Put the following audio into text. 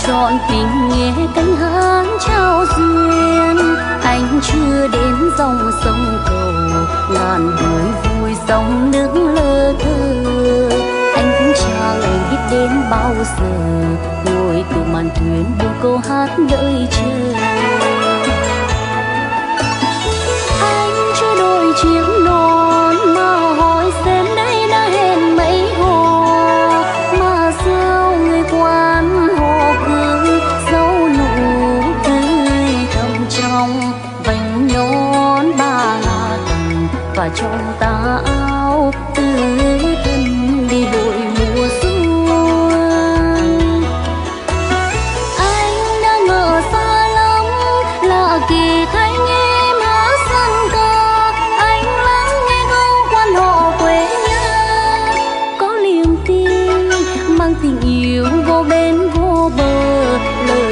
trọn tình nghe cánh hát trao duyên. Anh chưa đến dòng sông cầu, ngàn đời vui dòng nước lơ thơ. Anh cũng chẳng biết đến bao giờ, ngồi tù màn thuyền buông câu hát đợi chờ. Anh chưa đôi chiếc nón mà hỏi xem đây đã hẹn mấy hồ, mà sao người quan họ cứ dấu nụ cười thầm trong vành nón ba tầng và trong tà áo tứ thân đi đội mùa xuân. Anh đã ngỡ xa lắm là kỳ thanh em hát sân ca. Anh lắng nghe câu quan họ quê nhà, có niềm tin mang tình yêu vô bên vô bờ. Lời